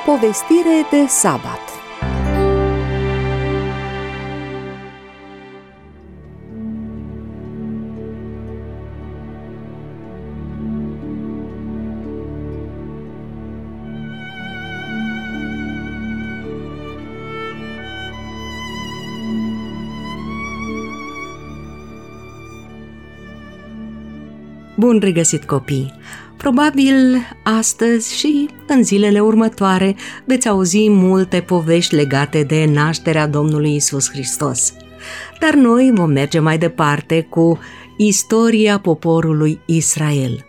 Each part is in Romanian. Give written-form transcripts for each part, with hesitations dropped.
Povestire de sabat. Bun regăsit, copii! Probabil astăzi și în zilele următoare veți auzi multe povești legate de nașterea Domnului Iisus Hristos. Dar noi vom merge mai departe cu istoria poporului Israel.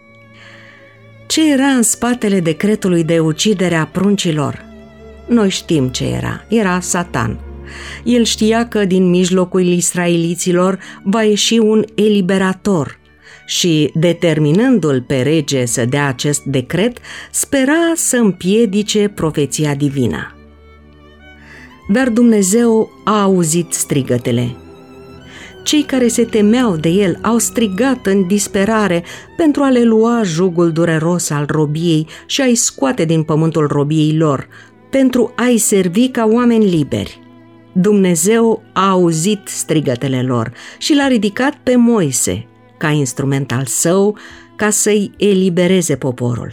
Ce era în spatele decretului de ucidere a pruncilor? Noi știm ce era. Era Satan. El știa că din mijlocul israeliților va ieși un eliberator și, determinându-l pe rege să dea acest decret, spera să împiedice profeția divină. Dar Dumnezeu a auzit strigătele. Cei care se temeau de el au strigat în disperare pentru a le lua jugul dureros al robiei și a-i scoate din pământul robiei lor, pentru a-i servi ca oameni liberi. Dumnezeu a auzit strigătele lor și l-a ridicat pe Moise ca instrument al său, ca să-i elibereze poporul.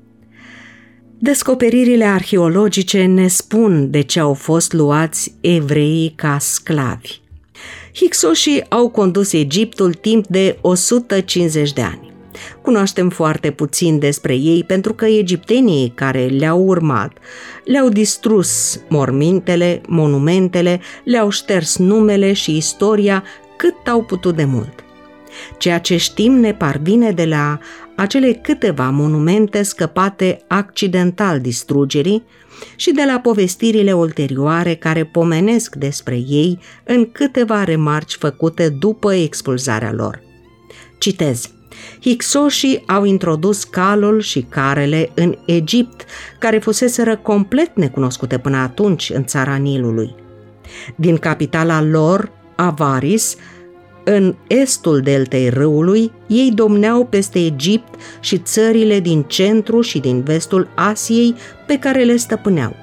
Descoperirile arheologice ne spun de ce au fost luați evreii ca sclavi. Hicsoșii au condus Egiptul timp de 150 de ani. Cunoaștem foarte puțin despre ei pentru că egiptenii care le-au urmat le-au distrus mormintele, monumentele, le-au șters numele și istoria cât au putut de mult. Ceea ce știm ne parvine de la acele câteva monumente scăpate accidental distrugerii și de la povestirile ulterioare care pomenesc despre ei în câteva remarci făcute după expulzarea lor. Citez: Hicsoșii au introdus calul și carele în Egipt, care fuseseră complet necunoscute până atunci în țara Nilului. Din capitala lor, Avaris, în estul deltei râului, ei domneau peste Egipt și țările din centru și din vestul Asiei pe care le stăpâneau.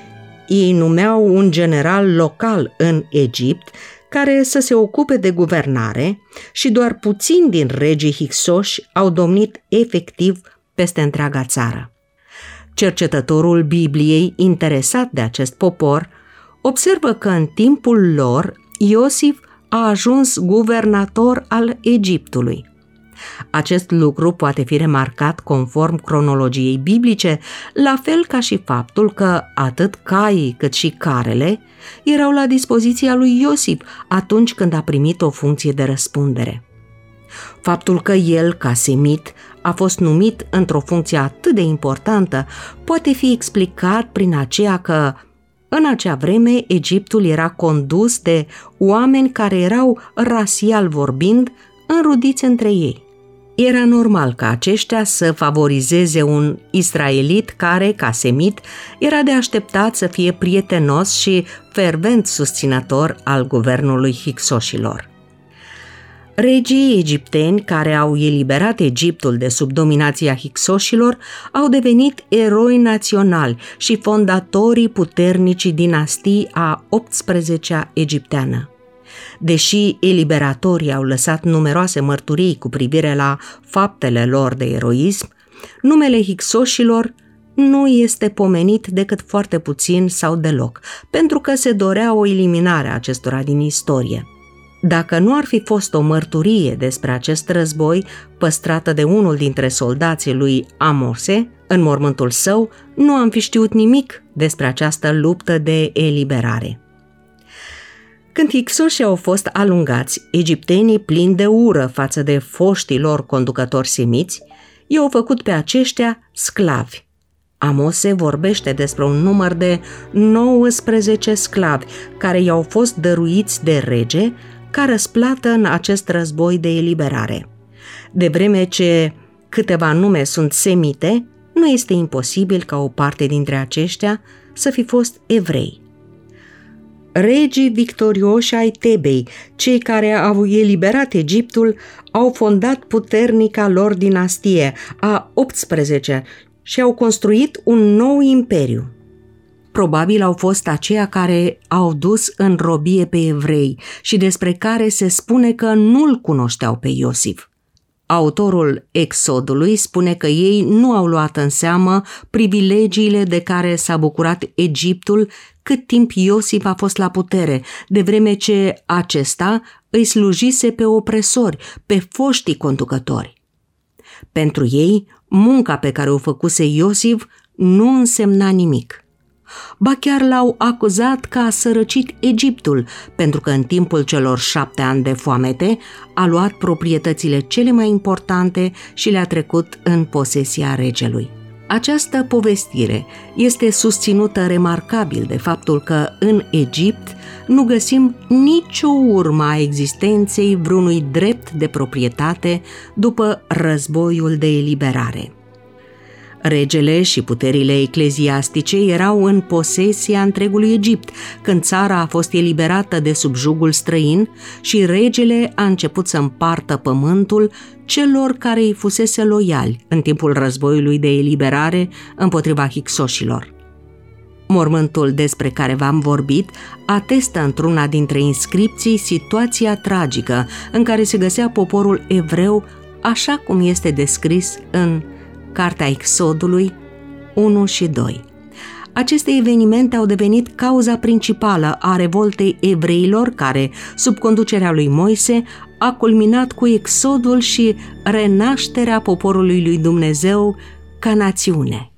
Ei numeau un general local în Egipt care să se ocupe de guvernare și doar puțini din regii hicsoși au domnit efectiv peste întreaga țară. Cercetătorul Bibliei, interesat de acest popor, observă că în timpul lor Iosif a ajuns guvernator al Egiptului. Acest lucru poate fi remarcat conform cronologiei biblice, la fel ca și faptul că atât caii cât și carele erau la dispoziția lui Iosif atunci când a primit o funcție de răspundere. Faptul că el, ca semit, a fost numit într-o funcție atât de importantă poate fi explicat prin aceea că în acea vreme, Egiptul era condus de oameni care erau, rasial vorbind, înrudiți între ei. Era normal ca aceștia să favorizeze un israelit care, ca semit, era de așteptat să fie prietenos și fervent susținător al guvernului hicsoșilor. Regii egipteni care au eliberat Egiptul de sub dominația hicsoșilor au devenit eroi naționali și fondatorii puternicii dinastii a 18-a egipteană. Deși eliberatorii au lăsat numeroase mărturii cu privire la faptele lor de eroism, numele hicsoșilor nu este pomenit decât foarte puțin sau deloc, pentru că se dorea o eliminare a acestora din istorie. Dacă nu ar fi fost o mărturie despre acest război păstrată de unul dintre soldații lui Amose în mormântul său, nu am fi știut nimic despre această luptă de eliberare. Când hicsoșii au fost alungați, egiptenii, plini de ură față de foștii lor conducători semiți, i-au făcut pe aceștia sclavi. Amose vorbește despre un număr de 19 sclavi care i-au fost dăruiți de rege ca răsplată în acest război de eliberare. De vreme ce câteva nume sunt semite, nu este imposibil ca o parte dintre aceștia să fi fost evrei. Regii victorioși ai Tebei, cei care au eliberat Egiptul, au fondat puternica lor dinastie, a 18, și au construit un nou imperiu. Probabil au fost aceia care au dus în robie pe evrei și despre care se spune că nu-l cunoșteau pe Iosif. Autorul Exodului spune că ei nu au luat în seamă privilegiile de care s-a bucurat Egiptul cât timp Iosif a fost la putere, de vreme ce acesta îi slujise pe opresori, pe foștii conducători. Pentru ei, munca pe care o făcuse Iosif nu însemna nimic. Ba chiar l-au acuzat că a sărăcit Egiptul, pentru că în timpul celor 7 ani de foamete a luat proprietățile cele mai importante și le-a trecut în posesia regelui. Această povestire este susținută remarcabil de faptul că în Egipt nu găsim nicio urmă a existenței vreunui drept de proprietate după războiul de eliberare. Regele și puterile ecleziastice erau în posesia întregului Egipt, când țara a fost eliberată de sub jugul străin și regele a început să împartă pământul celor care îi fusese loiali în timpul războiului de eliberare împotriva hicsoșilor. Mormântul despre care v-am vorbit atestă într-una dintre inscripții situația tragică în care se găsea poporul evreu, așa cum este descris în Cartea Exodului 1 și 2. Aceste evenimente au devenit cauza principală a revoltei evreilor care, sub conducerea lui Moise, a culminat cu exodul și renașterea poporului lui Dumnezeu ca națiune.